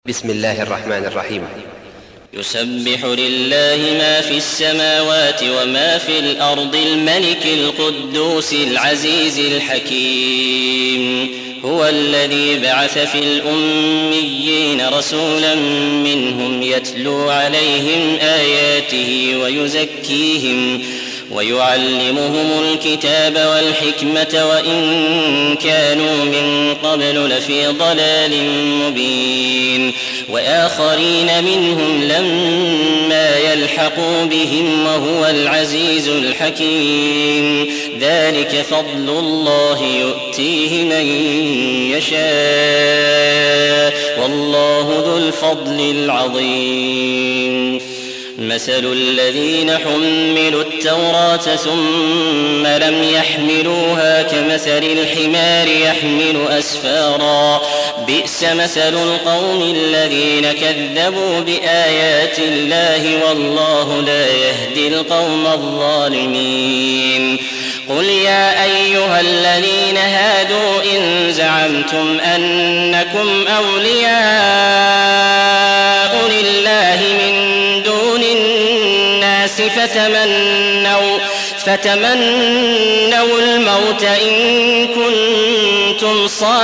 بسم الله الرحمن الرحيم. يسبح لله ما في السماوات وما في الأرض الملك القدوس العزيز الحكيم. هو الذي بعث في الأميين رسولا منهم يتلو عليهم آياته ويزكيهم ويعلمهم الكتاب والحكمة وإن كانوا من قبل لفي ضلال مبين، وآخرين منهم لما يلحقوا بهم وهو العزيز الحكيم. ذلك فضل الله يؤتيه من يشاء والله ذو الفضل العظيم. مثل الذين حملوا التوراة ثم لم يحملوها كمثل الحمار يحمل أسفارا، بئس مثل القوم الذين كذبوا بآيات الله والله لا يهدي القوم الظالمين. قل يا أيها الذين هادوا إن زعمتم أنكم أولياء لله من دون الناس فتمنوا الموت إن كنتم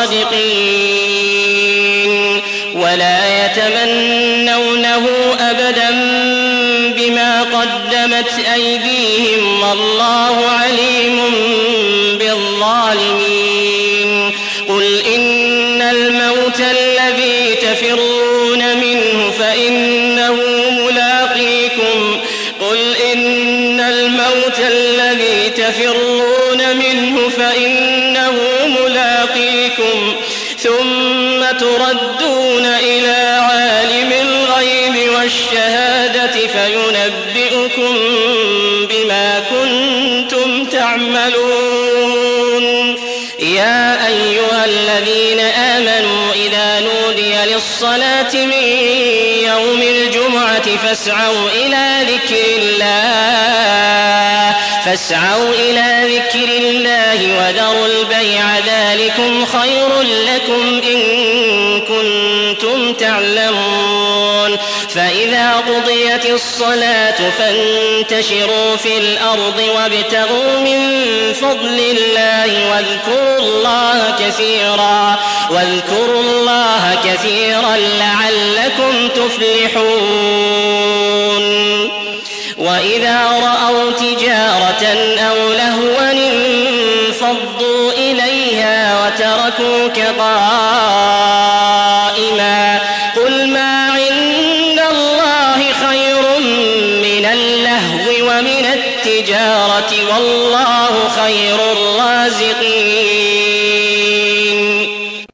صادقين، ولا يتمنونه أبدا بما قدمت أيديهم والله عليم بالظالمين. قل إن الموت الذي تفرون منه فإنه ملاقيكم ثم تردون إلى عالم الغيب والشهادة فينبئكم بما كنتم تعملون. يا أيها الذين آمنوا إذا نودي للصلاة من يوم الجمعة فاسعوا إلى ذكر الله وذروا البيع ذلكم خير لكم إن كنتم تعلمون. فإذا قضيت الصلاة فانتشروا في الأرض وابتغوا من فضل الله واذكروا الله كثيرا لعلكم تفلحون. وإذا رأوا تجارة أو لهوا انفضوا إليها وتركوك قائما. قل ما عند الله خير من اللهو ومن التجارة والله خير الرازقين.